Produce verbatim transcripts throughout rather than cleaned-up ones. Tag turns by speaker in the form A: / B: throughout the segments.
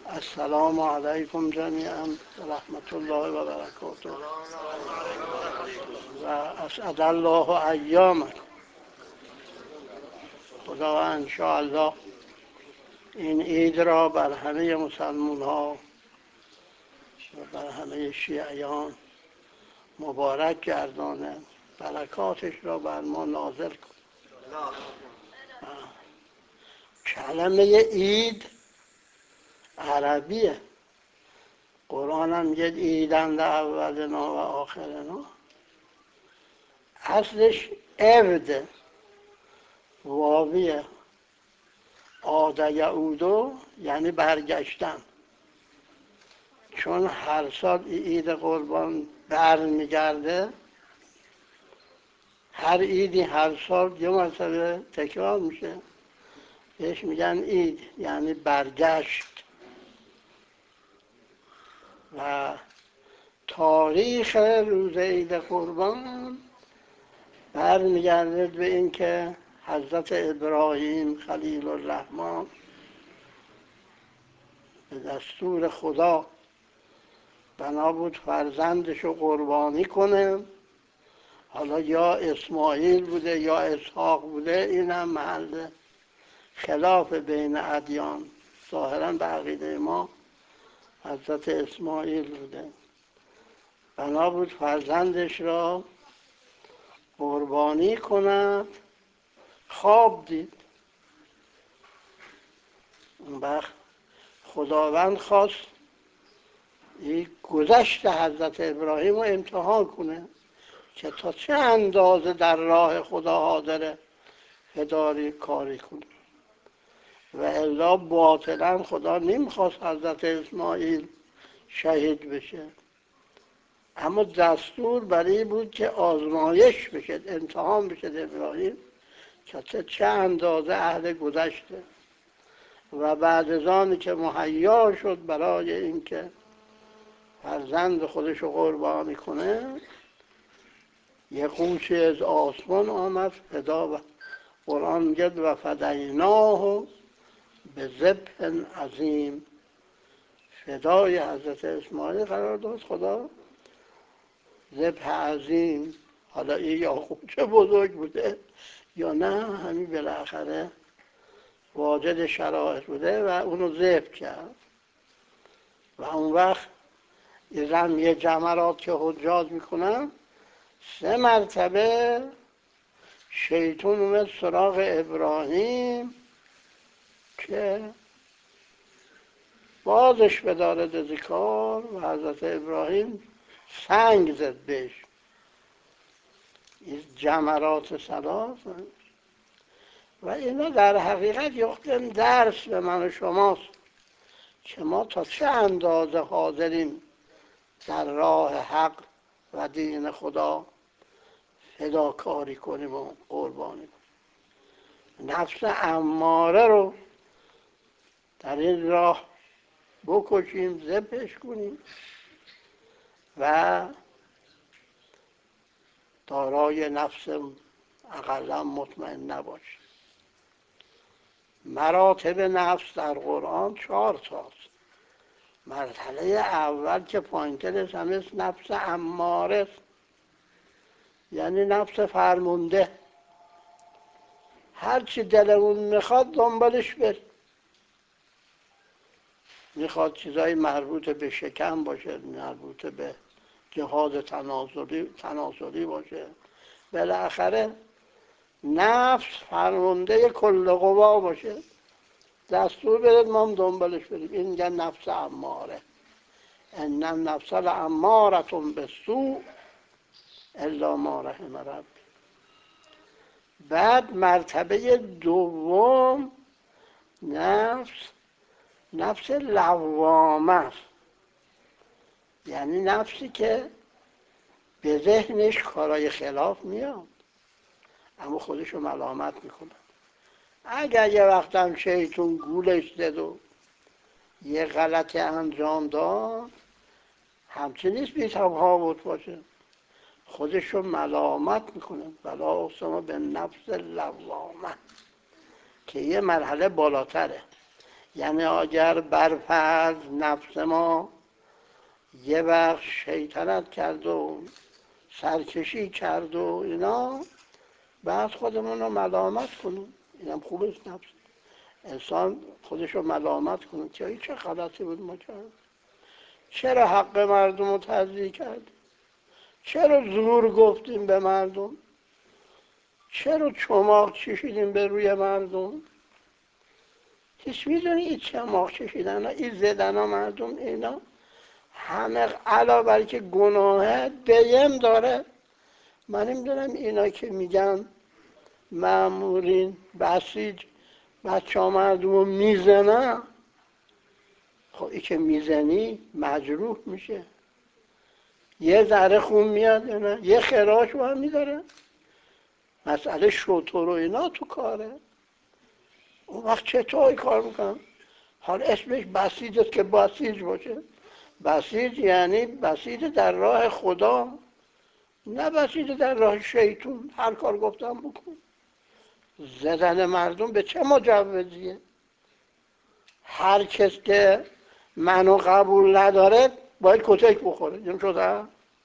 A: السلام علیکم جمیعا و رحمت الله و برکاته و اسعد الله ایامکم. خدا انشاءالله این عید را بر همه مسلمان ها و بر همه شیعیان مبارک گردانه، برکاتش را بر ما نازل کن. کلمه عید عربیه، قرآن هم میگه عیدند اولنا و آخرنا. اصلش عود واویه، عاد یعودو یعنی برگشتن، چون هر سال عید قربان برمیگرده، هر عیدی هر سال یه مرتبه تکرار میشه، بهش میگن عید، یعنی برگشت. و تاریخ روز عید قربان برمیگرده به اینکه حضرت ابراهیم خلیل الرحمن به دستور خدا بنا بود فرزندش رو قربانی کنه. حالا یا اسماعیل بوده یا اسحاق بوده، این هم محل خلاف بین ادیان. ظاهرا به عقیده ما حضرت اسماعیل بوده. بنا بود فرزندش را قربانی کند. خواب دید. اون وقت خداوند خواست این گذشت حضرت ابراهیم رو امتحان کنه که تا چه اندازه در راه خدا حاضره هداری کاری کنه، و الا باطلا خدا نمیخواست حضرت اسماعیل شهید بشه، اما دستور برای بود که آزمایش بشه، امتحان بشه ابراهیم که چه اندازه اهل گذشته. و بعد از آنی که مهیا شد برای اینکه فرزند خودش رو قربانی کنه، یه قوشی از آسمان آمد فدا، و قرآن میگه و فدیناه به ذبح عظیم، فدای حضرت اسماعیل قرار داد خدا، ذبح عظیم. حالا این یاقوت چه بزرگ بوده یا نه، همین بالاخره واجد شرایط بوده و اونو ذبح کرد. و اون وقت این رمی جمرات که حجاج میکنن، سه مرتبه شیطان اومد سراغ ابراهیم که بازش بداره از کار، و حضرت ابراهیم سنگ زد بهش. این جمرات ثلاث و اینا در حقیقت یختن درس به من و شماست که ما تا چه اندازه حاضریم در راه حق و دین خدا فداکاری کنیم و قربانی کنیم. نفس اماره رو در این راه بکشیم، ذبحش کنیم و دارای نفس اقلا مطمئن نباشیم. مراتب نفس در قرآن چهار تاست. مرحله اول که پایین‌ترش هم نفس اماره است، یعنی نفس فرمونده، هرچی دلمون میخواد دنبالش بریم. میخواد چیزای مربوط به شکم باشه، مربوط به جهاز تناسلی تناسلی باشه، بالاخره نفس فرمانده کل قوا باشه، دستور بدید ما هم دنبالش بریم. این میگن نفس اماره. ان النفس لاماره بالسوء الا ما رحم ربی. بعد مرتبه دوم نفس نفس لوامه است، یعنی نفسی که به ذهنش کارای خلاف میاد اما خودشو ملامت میکنه. اگر یه وقت هم شیطون گولش زد و یه غلطی انجام داد، همچه نیست بی تفاوت باشه، خودشو ملامت میکنه. ولا اقسم به نفس لوامه که یه مرحله بالاتره، یعنی اگر برفرض نفس ما یه وقت شیطنت کرد و سرکشی کرد و اینا، بعد خودمون رو ملامت کنیم. اینم خوبه نفس انسان خودش رو ملامت کنه که این چه غلطی بود ما کرد، چرا حق مردم رو تضییع کردیم، چرا زور گفتیم به مردم، چرا چماق چشیدیم به روی مردم. هیچ میدونی این چماق چشیدن ها، این زدن ها مردم، اینا همه علاوه بر که گناهه دیم داره. من نمیدونم اینا که میگن مامورین بسیج بچه ها مردم رو میزنن، خب این که میزنی مجروح میشه، یه ذره خون میاد یا نه، یه خراش با هم میداره. مسئله شطور و اینا تو کاره. اون وقت چطور کار میکنم؟ حالا اسمش بسیج است که بسیج باشه. بسیج یعنی بسیج در راه خدا، نه بسیج در راه شیطون. هر کار گفتم بکن. زدن مردم به چه مجوزیه؟ هر کس که منو قبول نداره باید کتک بخوره. این شده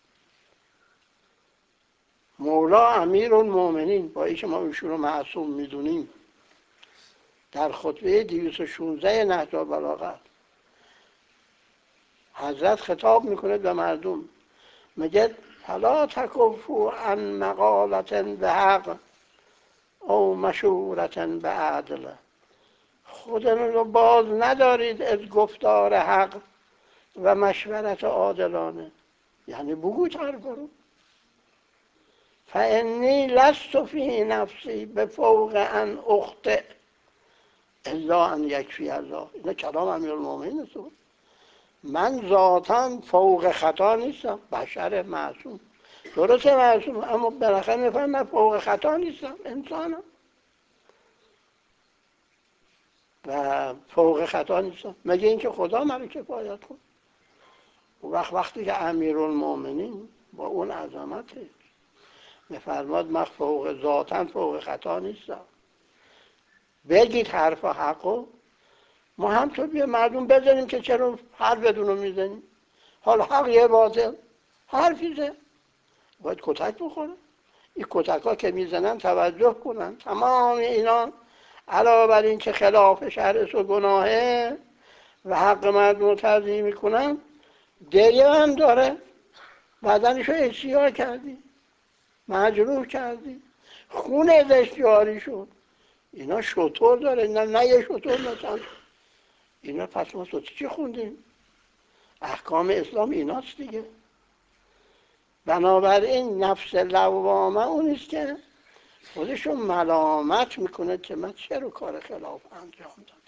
A: مولا امیر المؤمنین، با اینکه ما ایشون رو معصوم میدونیم، در خطبه دویست و شانزده نهج البلاغه حضرت خطاب میکنه به مردم، میگه فلا تکفوا عن مقالة بحق او مشورة بعدل. خودتون رو باز ندارید از گفتار حق و مشورت عادلانه. یعنی بگو حرفا رو. فانی لست فی نفسی بفوق ان اخطئ الا ان یکفی الله. این کلام امیرالمومنین است. من ذاتاً فوق خطا نیستم، بشر معصوم. درسته معصوم، اما بالاخره میفهم من فوق خطا نیستم، انسانم و فوق خطا نیستم. مگه اینکه خدا منو کفایت کن. وقت وقتی که امیرالمومنین با اون عظمته میفرماد من فوق ذاتاً فوق خطا نیستم، بگید حرف حقو، ما هم تو بیا مردم بزنیم که چرا حرفتون رو میزنیم. حالا حق یه باطل حرفیزه باید کتک بخوره. این کتک ها که میزنن توجه کنن. تمام اینا علاوه بر این که خلاف شرع و گناهه و حق مردم رو تضییع میکنن، دیه هم داره. بدنشو اجتیاع کردی، مجروح کردی، خون ازش جاری شد. اینا شطور داره، نه نه یه شطور مثلا اینا. پس ما تو چی خوندیم؟ احکام اسلام ایناست دیگه. بنابراین نفس لوامه اونیست که خودشو ملامت میکنه که من چرا کار خلاف انجام دادم.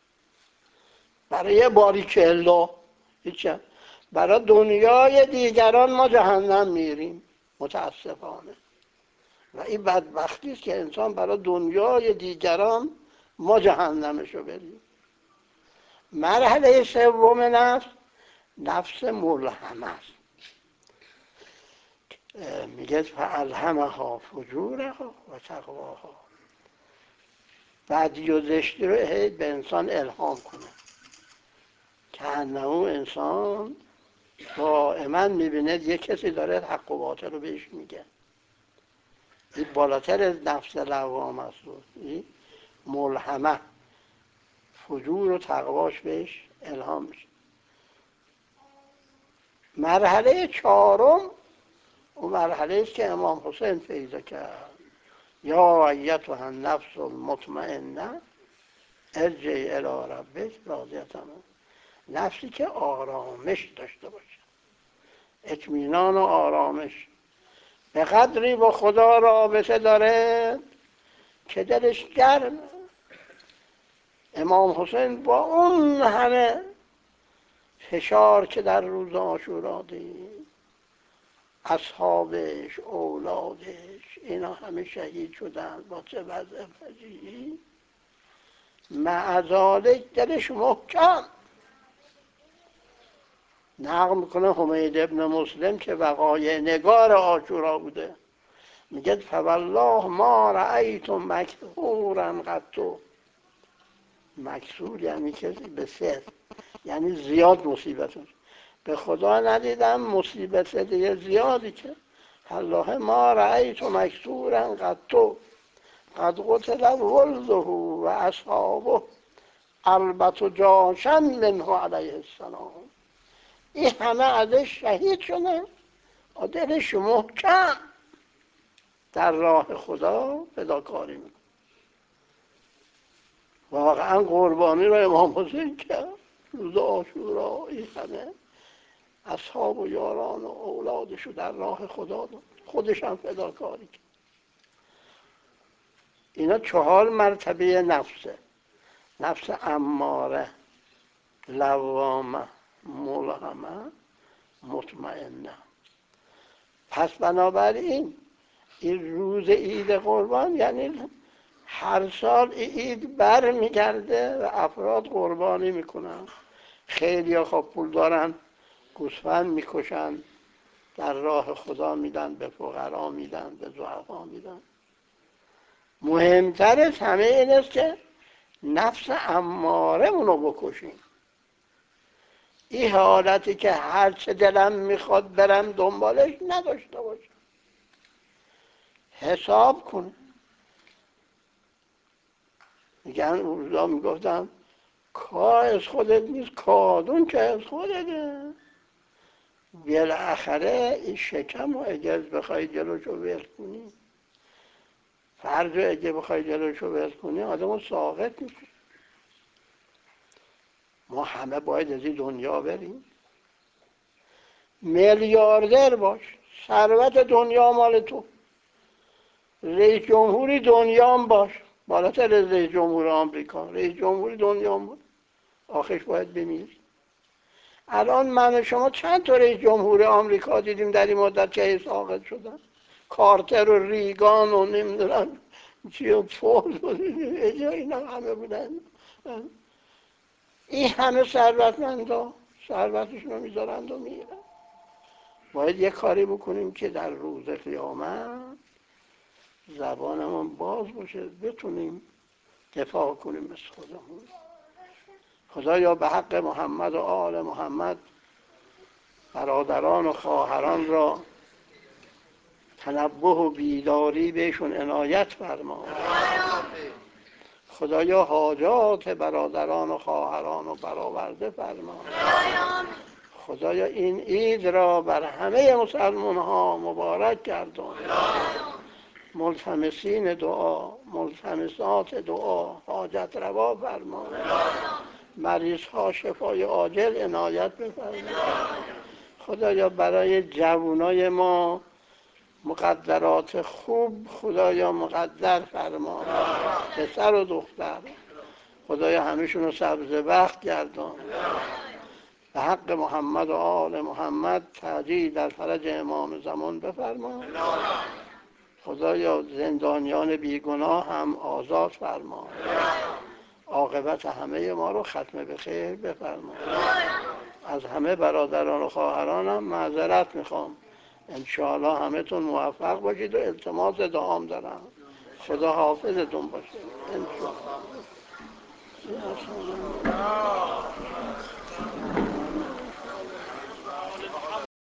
A: برای باریکلا هیچ، برای دنیای دیگران ما جهنم میریم متاسفانه. و این بدبختی است که انسان برای دنیای دیگران ما جهنمشو بریم. مرحله سوم نفس، نفس ملهمه است. میگه فالهمها فجورها و تقواها. بدی و زشتی رو به انسان الهام کنه که انه انسان دائما میبینه یک کسی داره حق و باطل رو بهش میگه. این بالاتر از نفس لوامه است. این ملهمه، فجور و تقواش بهش الهام میشه. مرحله چهارم اون مرحله است که امام حسین پیدا کرد. یا ایتها النفس المطمئنه ارجعی الی ربک راضیة. نفسی که آرامش داشته باشه، اطمینان و آرامش، به قدری با خدا رابطه داره که دلش گرم. امام حسین با اون همه فشار که در روز عاشورا دید، اصحابش، اولادش، اینا همه شهید شدن با چه وضع فجیعی، مع ذالک دلش محکم. نقل میکنه حمید ابن مسلم که وقایع نگار عاشورا بوده، میگه فوالله ما رأیت مکحورا قط، مکسور یعنی کسی به سر، یعنی زیاد مصیبت است. به خدا ندیدم مصیبت دیگه زیادی که الله ما رأیت مکسورا قد تو قد قتل ولده و اصحابه البته جاشن منه علیه السلام. این همه ازش شهید شدن، دلش محکم در راه خدا فداکاری میکنه. واقعا قربانی رو امام حسین کرد روز عاشورا. این همه اصحاب و یاران و اولادش رو در راه خدا داد، خودش هم فداکاری کرد. اینا چهار مرتبه نفسه: نفس اماره، لوامه، ملهمه، مطمئنه. پس بنابراین این روز عید قربان یعنی هر سال عید بر میگرده و افراد قربانی میکنن. خیلی ها خب پول دارن گوسفند میکشن، در راه خدا میدن، به فقرا میدن، به ضعفا میدن. مهمتر از همه این است که نفس اماره اونو بکشیم. این حالتی که هر چه دلم میخواد برم دنبالش نداشته باشم، حساب کن. میگن اون روزا میگفتم کار از خودت نیست، کادون که از خودته. بالاخره این شکم و اگر بخوای جلوشو ول کنی، فرض اگه بخوای جلوشو ول کنی آدمو ساقط میکنی. ما همه باید از این دنیا بریم. میلیاردر باش، ثروت دنیا مال تو، رئیس جمهوری دنیا هم باش، بالاتر از رئیس جمهور آمریکا، رئیس جمهوری دنیا هم بود، آخرش باید بمیری. الان من و شما چند تا رئیس جمهور آمریکا دیدیم در این مدت که ساقط شدن؟ کارتر و ریگان و نمیدونم چی و فورد و اینا همه بودن. این همه ثروتمندا ثروتشون رو میذارند و میرن. باید یه کاری بکنیم که در روز قیامت زبانمون باز باشه، بتونیم دفاع کنیم از خودمون. خدایا به حق محمد و آل محمد برادران و خواهران را تنبه و بیداری بهشون عنایت فرما. خدایا حاجات برادران و خواهران رو برآورده فرما. خدایا این عید را بر همه مسلمان ها مبارک گردان. ملتمسین دعا، ملتمسات دعا حاجت روا فرما. مریض ها شفای عاجل عنایت بفرما. خدایا برای جوانای ما مقدرات خوب خدایا مقدر فرما، پسر و دختر. خدایا همیشون رو سبز بخت گردان. به حق محمد و آل محمد تعجیل در فرج امام زمان بفرما. خدایا زندانیان بیگناه هم آزاد فرما. عاقبت همه ما رو ختم به خیر بفرما. از همه برادران و خواهرانم معذرت میخوام. انشاءالله همه تون موفق باشید و التماس دعام دارم. خدا حافظتون باشه انشاءالله.